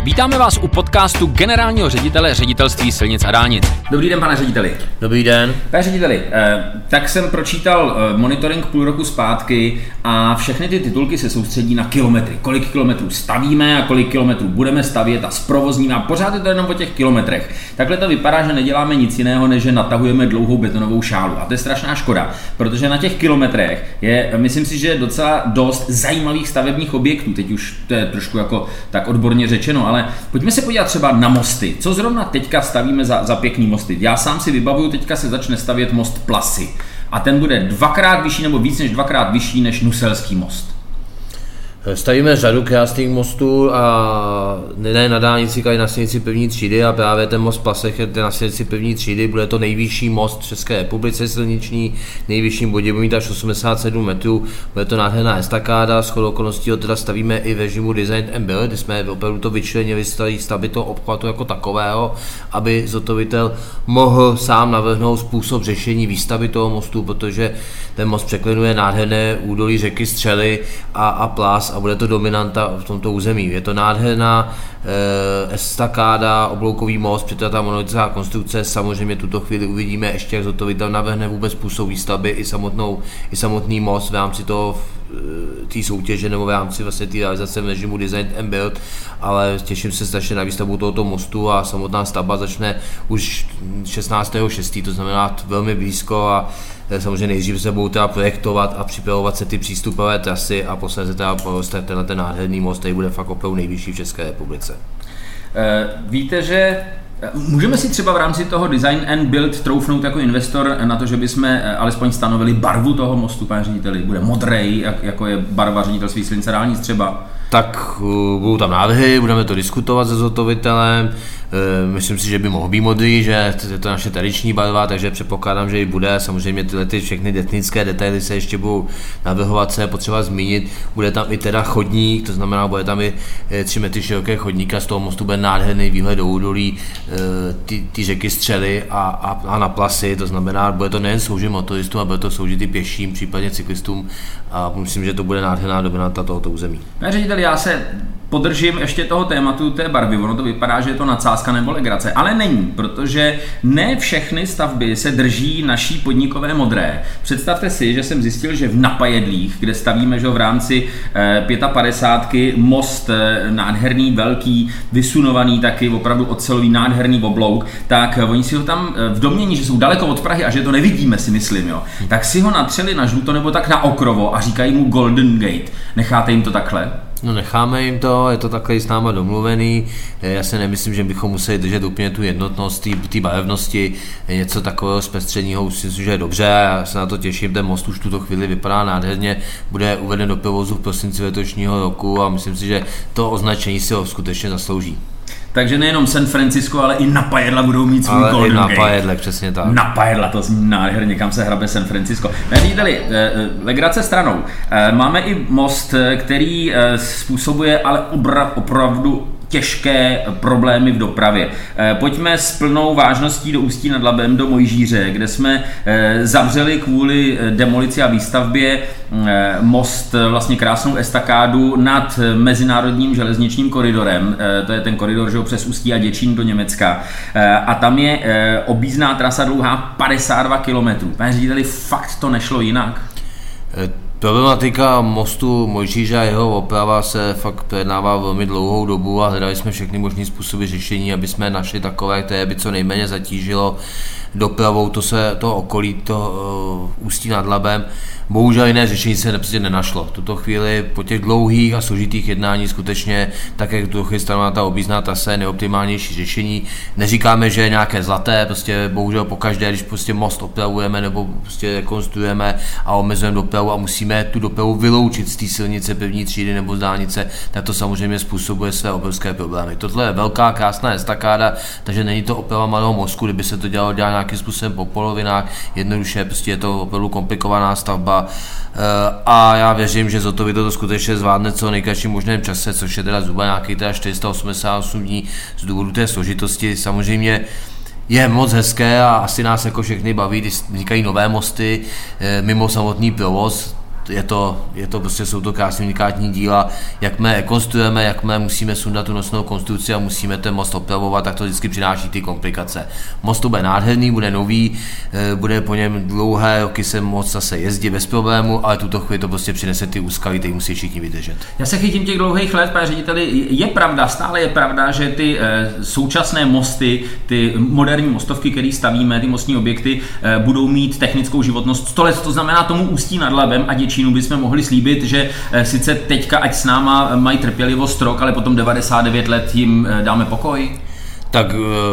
Vítáme vás u podcastu generálního ředitele Ředitelství silnic a dálnic. Dobrý den, pane řediteli. Dobrý den. Pane řediteli, tak jsem pročítal monitoring půl roku zpátky a všechny ty titulky se soustředí na kilometry. Kolik kilometrů stavíme a kolik kilometrů budeme stavět a zprovozníme a pořád je to jenom o těch kilometrech. Takhle to vypadá, že neděláme nic jiného, než že natahujeme dlouhou betonovou šálu. A to je strašná škoda, protože na těch kilometrech je, myslím si, že docela dost zajímavých stavebních objektů. Teď už to je trošku jako tak odborně řečeno, ale pojďme se podívat třeba na mosty. Co zrovna teďka stavíme za pěkný mosty? Já sám si vybavuju, teďka se začne stavět most Plasy. A ten bude dvakrát vyšší nebo víc než dvakrát vyšší než Nuselský most. Stavíme řadu krásných mostů a ne na dálnici, ale na silnici první třídy a právě ten most Plasech je na silnici první třídy. Bude to nejvyšší most v České republice silniční, nejvyšším bodě bude mít až 87 metrů, bude to nádherná estakáda, shodou okolností ho teda stavíme i v režimu Design and Build, kdy jsme opravdu to vyčlenili stavby toho obchvatu jako takového, aby zhotovitel mohl sám navrhnout způsob řešení výstavby toho mostu, protože ten most překlenuje nádherné údolí řeky Střely a Plas a bude to dominanta v tomto území. Je to nádherná estakáda, obloukový most, protože ta monolitická konstrukce, samozřejmě tuto chvíli uvidíme ještě, jak zhotovitel navrhne vůbec způsob výstavby i samotný most v rámci té soutěže nebo v rámci vlastně té realizace v režimu Design and Build, ale těším se strašně na výstavbu tohoto mostu a samotná stavba začne už 16.6., to znamená velmi blízko a samozřejmě nejdřív se budou teda projektovat a připravovat se ty přístupové trasy a posledně teda postavit ten nádherný most, který bude fakt opravdu nejvyšší v České republice. Víte, že můžeme si třeba v rámci toho Design and Build troufnout jako investor na to, že bychom alespoň stanovili barvu toho mostu, pane řediteli? Bude modrej, jako je barva Ředitelství silnic a dálnic třeba? Tak budou tam návrhy, budeme to diskutovat se zhotovitelem. Myslím si, že by mohl být modrý, že je to naše tradiční barva, takže předpokládám, že i bude. Samozřejmě tyhle všechny technické detaily se ještě budou navrhovat, co je potřeba zmínit. Bude tam i teda chodník, to znamená, bude tam i 3 metry široké chodník a z toho mostu bude nádherný výhled do údolí ty řeky Střely a na Plasy, to znamená, bude to nejen sloužit motoristům, ale bude to sloužit i pěším, případně cyklistům a myslím, že to bude nádherná dominanta tohoto území. Pane řediteli, já se podržím ještě toho tématu té barvy, ono to vypadá, že je to nadsázka nebo legrace, ale není, protože ne všechny stavby se drží naší podnikové modré. Představte si, že jsem zjistil, že v Napajedlích, kde stavíme že v rámci 55 most nádherný, velký, vysunovaný taky, opravdu ocelový nádherný oblouk, tak oni si ho tam v domnění, že jsou daleko od Prahy a že to nevidíme, si myslím, jo, tak si ho natřeli na žluto nebo tak na okrovo a říkají mu Golden Gate. Necháte jim to takhle? No necháme jim to, je to takhle s náma domluvený, já si nemyslím, že bychom museli držet úplně tu jednotnost, té barevnosti, něco takového zpestřeného, myslím si, že je dobře, já se na to těším, ten most už v tuto chvíli vypadá nádherně, bude uveden do provozu v prosinci letošního roku a myslím si, že to označení si ho skutečně zaslouží. Takže nejenom San Francisco, ale i Napajedla budou mít svůj Golden Gate. Napajedle, přesně tak. Napajedla, to zní nádherně, kam se hrabe San Francisco. Nevídeli, legrace stranou. Máme i most, který způsobuje ale opravdu těžké problémy v dopravě. Pojďme s plnou vážností do Ústí nad Labem, do Mojžíře, kde jsme zavřeli kvůli demolici a výstavbě most, vlastně krásnou estakádu nad mezinárodním železničním koridorem. To je ten koridor, že přes Ústí a Děčín do Německa. A tam je objízdná trasa dlouhá 52 km. Pane řediteli, fakt to nešlo jinak? Problematika mostu Mojžíře a jeho oprava se fakt projednává velmi dlouhou dobu a hledali jsme všechny možné způsoby řešení, aby jsme našli takové, které by co nejméně zatížilo dopravou to okolí, to Ústí nad Labem. Bohužel jiné řešení se prostě nenašlo. V tuto chvíli po těch dlouhých a složitých jednání skutečně, tak jak tu chystaná ta objízdná trasa je nejoptimálnější řešení. Neříkáme, že je nějaké zlaté, prostě bohužel pokaždé, když prostě most opravujeme nebo prostě rekonstruujeme a omezujeme dopravu a musíme tu dopravu vyloučit z té silnice první třídy nebo z dálnice, tak to samozřejmě způsobuje své obrovské problémy. Tohle je velká, krásná estakáda, takže není to oprava malého mozku, kdyby se to dělalo nějakým způsobem po polovinách, jednoduše prostě je to opravdu komplikovaná stavba a já věřím, že zhotovitel to skutečně zvládne co nejkratším možném čase, což je teda zhruba nějaký 488 dní z důvodu té složitosti. Samozřejmě je moc hezké a asi nás jako všechny baví, když vznikají nové mosty mimo samotný provoz. je to prostě, jsou to krásné unikátní díla, jak my konstruujeme, jak my musíme sundat tu nosnou konstrukci a musíme ten most opravovat, tak to vždycky přináší ty komplikace. Most to bude nádherný, bude nový, bude po něm dlouhé roky se moc zase jezdit bez problému, ale tuto chvíli to prostě přinese ty úskalí, které musí všichni vydržet. Já se chytím těch dlouhých let, pane řediteli, stále je pravda, že ty současné mosty, ty moderní mostovky, které stavíme, ty mostní objekty, budou mít technickou životnost 100 let, to znamená tomu Ústí nad Labem a Děčínu bychom mohli slíbit, že sice teďka ať s náma mají trpělivost rok, ale potom 99 let jim dáme pokoj? Tak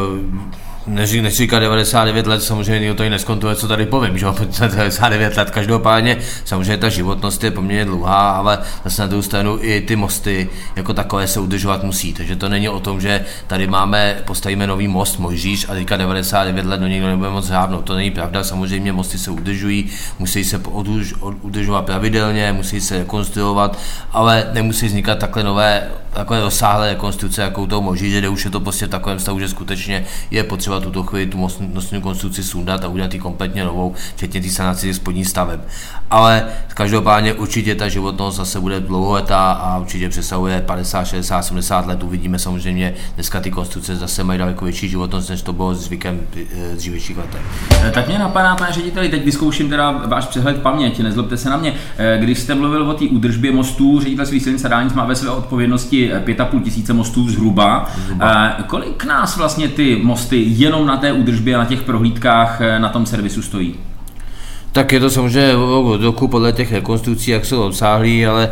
než říká 99 let, samozřejmě nikdo tady neskontroluje, co tady povím, že 99 let, každopádně samozřejmě ta životnost je poměrně dlouhá, ale zase na druhou stranu i ty mosty jako takové se udržovat musí, takže to není o tom, že tady postavíme nový most Mojžíš a teďka 99 let do někdo nebude moc hrábnout, to není pravda, samozřejmě mosty se udržují, musí se udržovat pravidelně, musí se rekonstruovat, ale nemusí vznikat takové rozsáhlé rekonstrukce, jakou toho Mojžíše, kde už je to prostě v takovém stavu, že skutečně je potřeba tuto chvíli tu nosnou konstrukci sundat a udělat ji kompletně novou, včetně té sanace těch spodních staveb. Ale každopádně určitě ta životnost zase bude dlouholetá a určitě přesahuje 50, 60, 70 let. Uvidíme samozřejmě, dneska ty konstrukce zase mají daleko větší životnost, než to bylo zvykem v dřívějších letech. Tak mě napadá, pane řediteli, teď vyzkouším teda váš přehled paměti, nezlobte se na mě. Když jste mluvil o té údržbě mostů, Ředitelství silnic a dálnic má ve své odpovědnosti 5,5 tisíce mostů zhruba. Kolik nás vlastně ty mosty jenom na té údržbě, na těch prohlídkách, na tom servisu stojí? Tak je to samozřejmě od roku podle těch rekonstrukcí, jak jsou obsáhlý, ale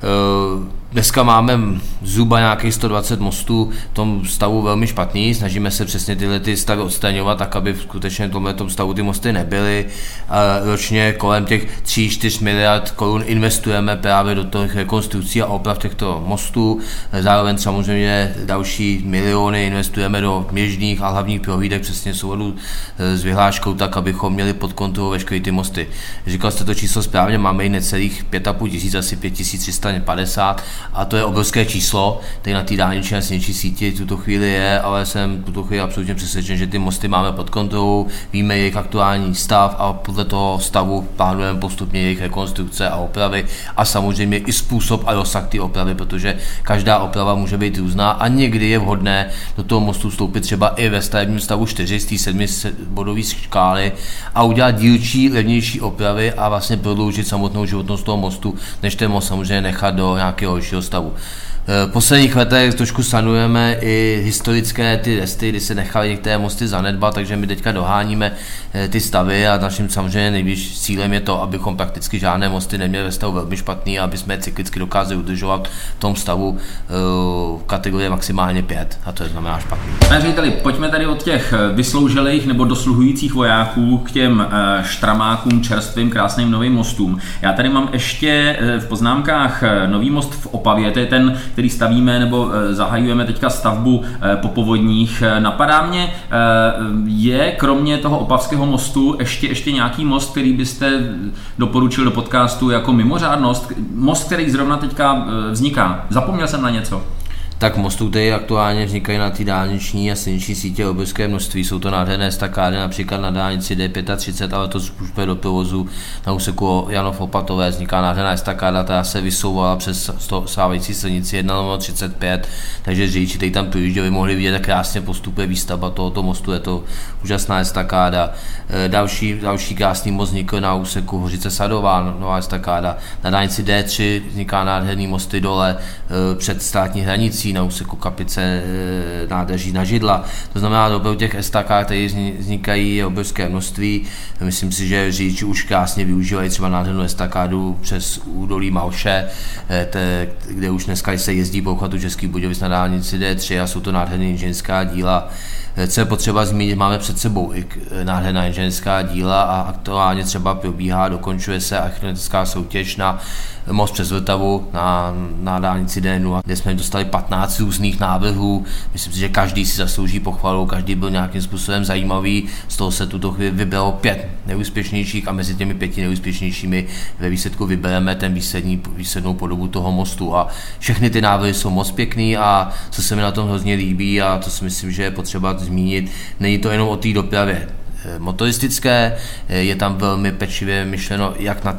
dneska máme zhruba nějakých 120 mostů v tom stavu velmi špatný, snažíme se přesně tyhle ty stavy odstraňovat, tak aby skutečně v tomto stavu ty mosty nebyly. Ročně kolem těch 3-4 miliard korun investujeme právě do těch rekonstrukcí a oprav těchto mostů. Zároveň samozřejmě další miliony investujeme do běžných a hlavních prohlídek přesně v souladu s vyhláškou, tak abychom měli pod kontrolou veškeré ty mosty. Říkal jste to číslo správně, máme i necelých 5,5 tisíc, asi 5350, a to je obrovské číslo, tady na té dálniční a silniční síti v tuto chvíli je, ale jsem v tuto chvíli absolutně přesvědčen, že ty mosty máme pod kontrolou, víme jejich aktuální stav a podle toho stavu plánujeme postupně jejich rekonstrukce a opravy a samozřejmě i způsob a rozsah té opravy, protože každá oprava může být různá a někdy je vhodné do toho mostu vstoupit třeba i ve stavebním stavu 4 z té 7bodové škály a udělat dílčí, levnější opravy a vlastně prodloužit samotnou životnost toho mostu, než ten most samozřejmě nechat do nějakého horšího stavu. V posledních letech trošku sanujeme i historické ty resty, kdy se nechaly některé mosty zanedbat, takže my teďka doháníme ty stavy a naším samozřejmě nejvyšším cílem je to, abychom prakticky žádné mosty neměli ve stavu velmi špatný a aby jsme je cyklicky dokázali udržovat v tom stavu kategorie maximálně 5 a to je znamená špatný. Pane řediteli, pojďme tady od těch vysloužilých nebo dosluhujících vojáků k těm štramákům, čerstvým, krásným novým mostům. Já tady mám ještě v poznámkách nový most v Opavě, to je ten, který stavíme nebo zahajujeme teďka stavbu po povodních. Napadá mě, je kromě toho opavského mostu ještě nějaký most, který byste doporučil do podcastu jako mimořádnost? Most, který zrovna teďka vzniká. Zapomněl jsem na něco? Tak mostů, které aktuálně vznikají na té dálniční a silniční sítě obrovské množství. Jsou to nádherné estakády, například na dálnici D35, ale to už do provozu na úseku Janov-Opatové vzniká nádherná estakáda, která se vysouvala přes stávající silnici 1/35, takže řidiči, kteří tam projížděli, mohli vidět, jak krásně postupuje výstavba tohoto mostu, je to úžasná estakáda. Další krásný most vznikl na úseku Hořice Sadová, nová estakáda. Na dálnici D3 vzniká nádherný mosty dole před státní hranicí, na úseku Kapice nádraží na Židla. To znamená, do těch estakád, které vznikají, je obrovské množství. Myslím si, že řidiči už krásně využívají třeba nádhernou estakádu přes údolí Malše, kde už dneska se jezdí po obchvatu Českých Budějovic na dálnici D3 a jsou to nádherné inženýrská díla. Co je potřeba zmínit, máme před sebou i nádherná inženýrská díla a aktuálně třeba probíhá, dokončuje se architektonická soutěž na most přes Vltavu na dálnici D0, kde jsme dostali 15 různých návrhů. Myslím si, že každý si zaslouží pochvalu, každý byl nějakým způsobem zajímavý. Z toho se tuto chvíli vybralo 5 nejúspěšnějších a mezi těmi 5 nejúspěšnějšími ve výsledku vybereme ten výslednou podobu toho mostu. A všechny ty návrhy jsou moc pěkný a co se mi na tom hrozně líbí a to si myslím, že je potřeba zmínit, není to jenom o té dopravě motoristické, je tam velmi pečlivě myšleno jak na ten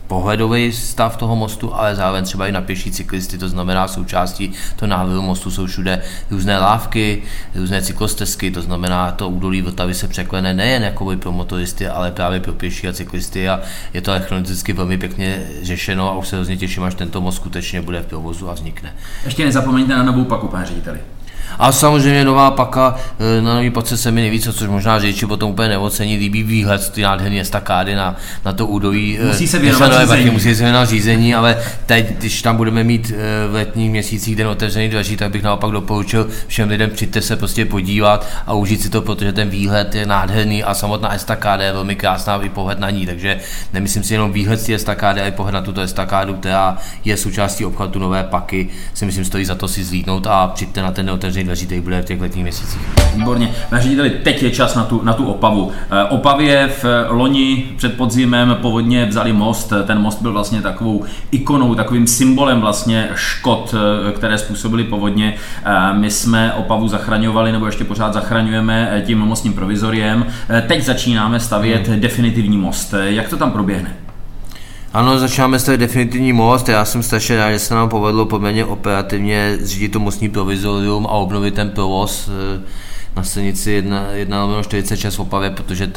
pohledový stav toho mostu, ale zároveň třeba i na pěší cyklisty, to znamená součástí toho návrhu mostu jsou všude různé lávky, různé cyklostezky, to znamená to údolí Vltavy se překlene nejen jako pro motoristy, ale právě pro pěší a cyklisty a je to elektronicky velmi pěkně řešeno a už se hrozně těším, až tento most skutečně bude v provozu a vznikne. Ještě nezapomeňte na novou paku, pane řediteli. A samozřejmě nová paka, na nový pace se mi nejvíc, což možná řidiči potom úplně neocení, líbí výhled, ty nádherné estakády na to údolí. Musí se věnovat řízení. Musí se věnovat řízení, ale teď, když tam budeme mít v letních měsících den otevřený dveří, tak bych naopak doporučil všem lidem přijďte se prostě podívat a užít si to, protože ten výhled je nádherný a samotná estakáda je velmi krásná i pohled na ní, takže nemyslím si jenom výhled z té estakády, ale i pohled na tuto estakádu, která je součástí obchvatu nové paky, si myslím, stojí za to si zlítnout a přijďte na ten neotevřený dveří, který bude v těch letních měsících. Výborně. Pane řediteli, teď je čas na tu Opavu. Opavě v loni před podzimem povodně vzali most. Ten most byl vlastně takovou ikonou, takovým symbolem vlastně škod, které způsobily povodně. My jsme Opavu zachraňovali, nebo ještě pořád zachraňujeme tím mostním provizoriem. Teď začínáme stavět definitivní most. Jak to tam proběhne? Ano, začínáme stavět definitivní most. Já jsem strašně rád, že se nám povedlo poměrně operativně zřídit to mostní provizorium a obnovit ten provoz na silnici 1/46 v Opavě, protože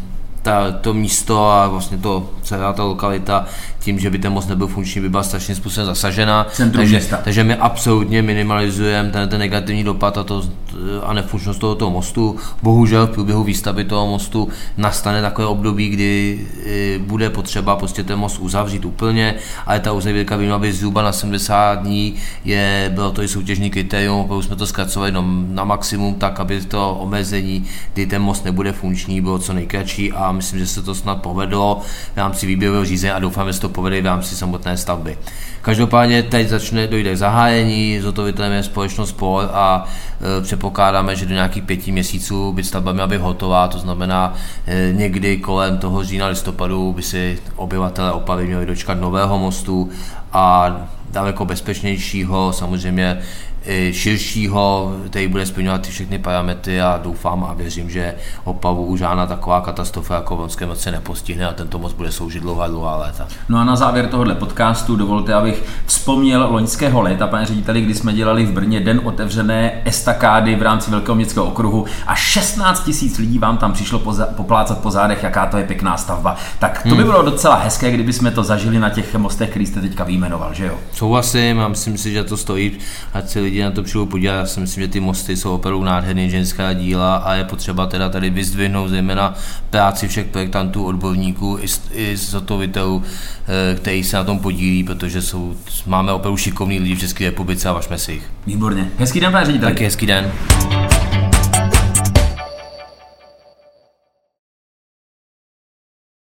to místo a vlastně celá ta lokalita tím, že by ten most nebyl funkční, by byla strašným způsobem zasažena. Takže my absolutně minimalizujeme ten negativní dopad a nefunkčnost tohoto mostu. Bohužel v průběhu výstavby toho mostu nastane takové období, kdy bude potřeba prostě ten most uzavřít úplně, ale ta uzavírka by měla být zhruba na 70 dní. Bylo to i soutěžní kritérium, protože jsme to zkracovali na maximum tak, aby to omezení, kdy ten most nebude funkční, bylo co nejkratší a myslím, že se to snad povedlo v rámci výběrového řízení a doufám, že se to povede v rámci samotné stavby. Každopádně teď dojde k zahájení, zhotovitelem je společnost Spor a předpokládáme, že do nějakých 5 měsíců by stavba měla být hotová, to znamená někdy kolem toho října listopadu by si obyvatelé Opavy měli dočkat nového mostu a daleko bezpečnějšího, samozřejmě širšího, který bude splňovat všechny parametry a doufám a věřím, že Opavu už žádná taková katastrofa jako v loňském roce nepostihne a tento most bude sloužit dlouhá léta. No a na závěr tohohle podcastu dovolte, abych vzpomněl loňského léta, pane řediteli, kdy jsme dělali v Brně den otevřené estakády v rámci Velkého městského okruhu a 16 000 lidí vám tam přišlo poplácat po zádech, jaká to je pěkná stavba. Tak to by bylo docela hezké, kdyby jsme to zažili na těch mostech, který jste teďka vyjmenoval, že jo? Souhlasím a myslím si, že to stojí, ať si lidi na to přijdou podívat. Já si myslím, že ty mosty jsou opravdu nádherný ženská díla a je potřeba teda tady vyzdvihnout zejména práci všech projektantů, odborníků i zhotovitelů, kteří se na tom podílí, protože máme opravdu šikovný lidi v České republice a važme si jich. Výborně. Hezký den, pane řediteli. Taky hezký den.